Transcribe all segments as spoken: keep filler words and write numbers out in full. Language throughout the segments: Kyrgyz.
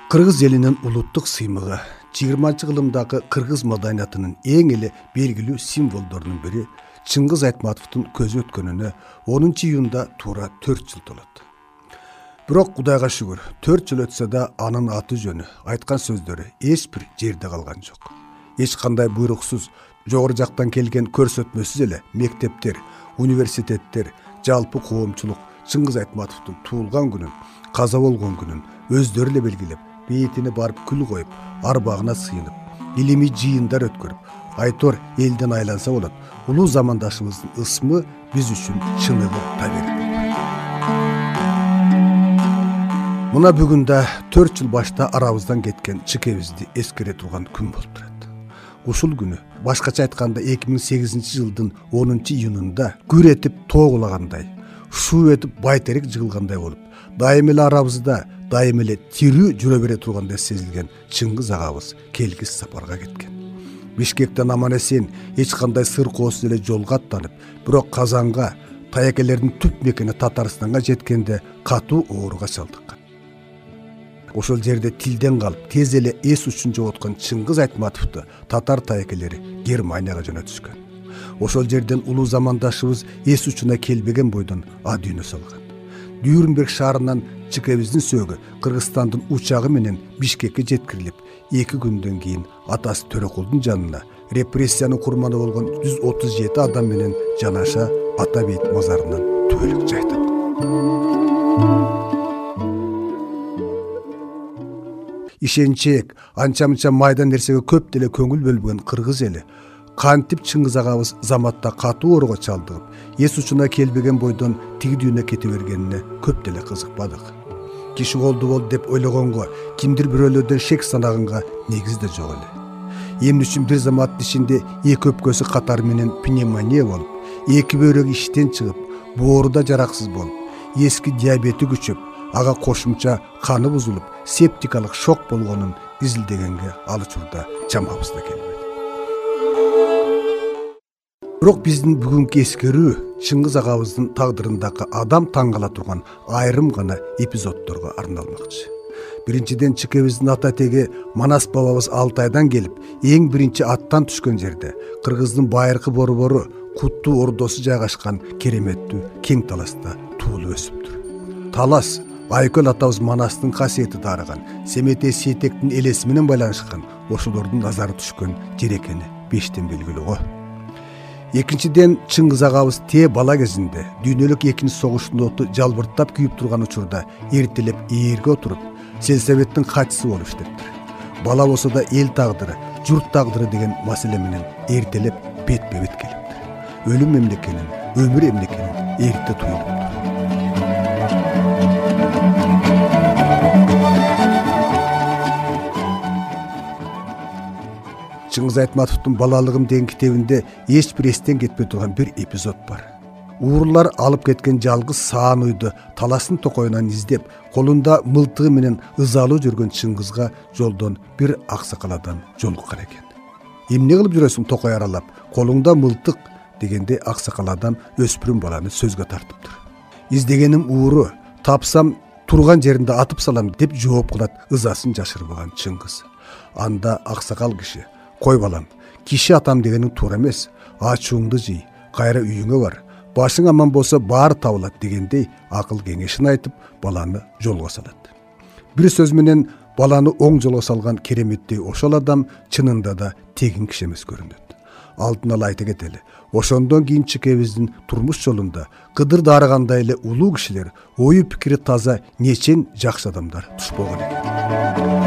Кыргыз элинин улуттук сыймыгы жыйырманчы кылымдагы кыргыз маданиятынын эң эле белгилүү символдорунун бири Чыңгыз Айтматовдун көзү өткөнүнө онунчу июнда туура төрт жыл толот. Бирок Кудайга шүгүр, төрт жыл өтсө да анын аты жөнү, айткан сөздөрү эч бир жерде калган жок. Эч кандай буйруксуз, жогору жактан келген көрсөтмөсүз эле мектептер, университеттер, жалпы коомчулук Чыңгыз Айтматовдун туулган күнүн, каза болгон күнүн өздөрү эле белгилеп, бетине барып күл коюп, арбагына сыйынып, илимий жыйындар өткөрүп, айтор элден айланса болот. Улуу замандашыбыздын ысмы биз үчүн чыныгы табиғи. Мына бүгүн да төрт жыл башта арабыздан кеткен чыкебизди эскере турган күн болуп турат. Ушул күнү, башкача айтканда эки миң сегизинчи жылдын онунчу июнунда күр этип тоогулагандай, шуу этип байтерек жыгылгандай болуп, дайым эле арабызда, дайым эле тирүү жүрө бере тургандай сезилген Чыңгыз агабыз келгис сапарга кеткен. Бишкектен аман-эсен эч кандай сыркоосуз эле жолго аттанып, бирок Казанга, таякелердин түп мекени Татарстанга жеткенде катуу ооруга чалдыккан. Ошол жерде тилден калып, тез эле эс учун жоготкон Чыңгыз Айтматовду татар таякелери Германияга жөнөтүшкөн. Ошол жерден улуу замандашыбыз эс учуна келбеген бойдон а дүйнө салган. Нюрнберг шаарынан чыкебиздин сөөгү Кыргызстандын учагы менен Бишкекке жеткирилип, эки күндөн кийин атасы Төрөкулдун жанына репрессиянын курманы болгон жүз отуз жети адам менен жанаша Ата бейит мазарынан түбөлүк жайтат. Ишенчек, анча-мынча майда нерсеге көп деле көңүл бөлбөгөн кыргыз эли кантип Чыңгыз агабыз заматта катуу ооруга чалдыгып, эс учуна келбеген бойдон тиги дүйнө кете бергенине көп деле кызыкпадык. Киши голду болду деп ойлогонго, кимдир бирөөлөрдөн шек санаганга негиз да жок эле. Эмне үчүн бир заматтын ичинде эки өпкөсү катары менен пневмония болуп, эки бөйрөгү иштен чыгып, бооруда жараксыз болуп, эски диабети күчөп, ага кошумча каны бузулуп, септикалык шок болгонун изилдегенге ал учурда чамабыз да келбеди. Бирок биздин бүгүнкү эскерүү Чыңгыз агабыздын тагдырындагы адам таң кала турган айрым гана эпизоддорго арналмакчы. Биринчиден, чыкебиздин ата теги Манас бабабыз Алтайдан келип, эң биринчи аттан түшкөн жерде Кыргыздын байыркы борбору Куттуу ордосу жайгашкан кереметтүү кең таласта туулуп өсүптүр. Талас Айкөл атабыз Манастын касиети дарыган, Семетей Сейтектин элеси менен байланышкан, ошолордун назары түшкөн жер экени бештен белгилүү го. Экинчиден, Чыңгыз агабыз тээ бала кезинде дүйнөлүк экинчи согуштун оту жалбырттап күйүп турган учурда эртелеп ээрге отуруп, сельсоветтин катчысы болуп иштептир. Бала болсо да эл тагдыры, журт тагдыры деген маселе менен эртелеп бетпе-бет келиптир. Өлүм эмне экенин, өмүр эмне экенин эрте туюлуптур. Чыңгыз Айтматовдун Балалыгым деген китебинде эч бир эстен кетпей турган бир эпизод бар. Уурулар алып кеткен жалгыз саан уйду таластын токоюнан издеп, колунда мылтыгы менен ызалуу жүргөн Чыңгызга жолдон бир аксакал адам жолуккан экен. Эмне кылып жүрөсүң токой аралап, колуңда мылтык дегенде аксакал адам өспүрүм баланы сөзгө тартыптыр. Издегеним ууру, тапсам турган жеринде атып салам деп жооп кылат ызасын жашырбаган Чыңгыз. Анда аксакал киши: "Кой балам, киши атам дегениң туура эмес. Ачууңду жый, кайра үйүңө бар. Башың аман болсо баары табылат" дегендей акыл кеңешин айтып, баланы жолго салат. Бир сөз менен баланы оң жолго салган кереметтей ошол адам чынында да тегин киши эмес көрүнөт. Алдын ала айта кетели, ошондон кийин чыкебиздин турмуш жолунда Кыдыр дарыгандай эле улуу кишилер, ою пикири таза, нечен жакшы адамдар туш болгон экен.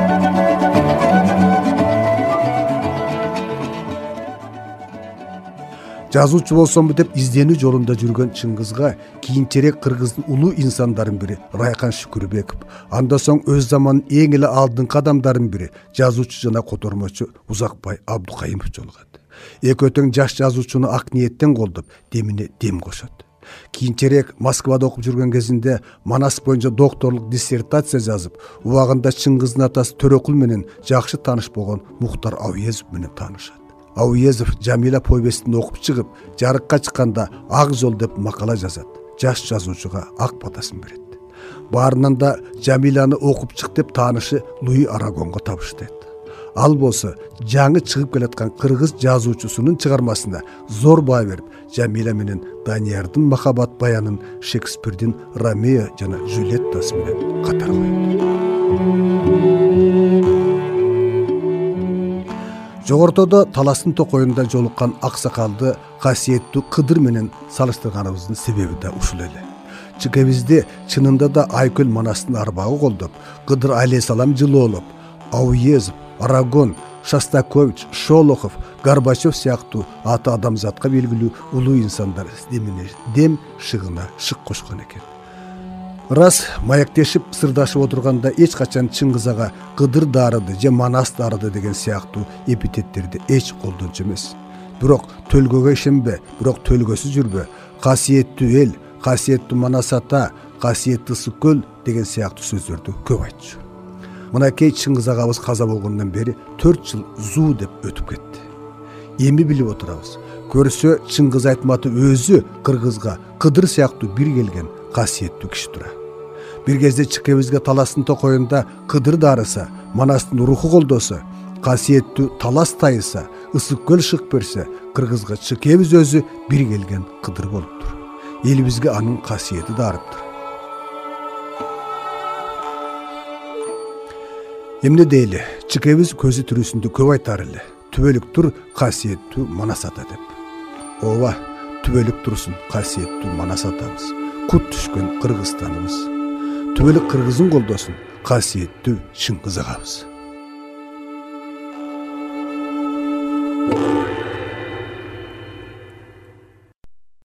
Жазуучу болсомбу деп изденүү жолунда жүргөн Чыңгызга кийинчерээк кыргыздын улуу инсандарын бири Райкан Шүкүрбеков, анда соң өз заманынын эң эле алдыңкы адамдарын бири жазуучу жана котормочу Узакбай Абдукайымов жолугат. Экөө тең жаш жазуучуну ак ниеттен колдоп, демине дем кошот. Кийинчерээк Москвада окуп жүргөн кезинде Манас боюнча докторлук диссертация жазып, убагында Чыңгыздын атасы Төрөкул менен жакшы тааныш болгон Мухтар Ауезов менен таанышат. Ауезов Жамила повестин окуп чыгып, жарыкка чыкканда Ак жол деп макала жазат. Жаш жазуучуга ак батасын берет. баарынан да Жамиланы окуп чык деп таанышы Луи Арагонго табыштайт. Ал болсо жаңы чыгып келаткан кыргыз жазуучусунун чыгармасына зор баа берип, Жамила менен Даниярдын махабат баянын Шекспирдин Ромео жана Джульеттасы менен катар коет. Жогортодо таластын токоюнда жолуккан аксакалды касиеттүү Кыдыр менен салыштырганыбыздын себеби да ушул эле. Чыкебизде чынында да Айкөл Манастын арбагы колдоп, Кыдыр алейхисалам жылуулуп, Ауезов, Арагон, Шостакович, Шолохов, Горбачев сыяктуу аты адамзатка белгилүү улуу инсандар демине дем шыгына шык кошкон экен. Рас маектешип сырдашып отурганда эч качан Чыңгыз ага Кыдыр дарыды же Манас дарыды деген сыяктуу эпитеттерди эч колдончу эмес. Бирок төлгөгө ишенбе, бирок төлгөсүз жүрбө, касиеттүү эл, касиеттүү Манас ата, касиеттүү Ысык-көл деген сыяктуу сөздөрдү көп айтчу. Мынакей Чыңгыз агабыз каза болгондон бери төрт жыл зуу деп өтүп кетти. Эми билип отурабыз. Көрсө Чыңгыз Айтматов өзү кыргызга Кыдыр сыяктуу бир келген касиеттүү киши тура. Бир кезде Чыкебизге таластын токоюнда Кыдыр дарыса, Манастын руху колдосо, касиеттүү талас тайыса, Ысык-көл шык берсе, кыргызга Чыкебиз өзү бир келген Кыдыр болуптур. Элибизге анын касиети дарыптыр. Эмне дейли, Чыкебиз көзү түрүсүндө көп айтар эле. Түбөлүктүр касиеттүү Манас ата деп. Ооба, түбөлүк турсун касиеттүү Манас атабыз. Кут түшкөн Кыргызстаныбыз. Түбөлүк кыргызын колдосун касиеттүү Чыңгыз агабыз.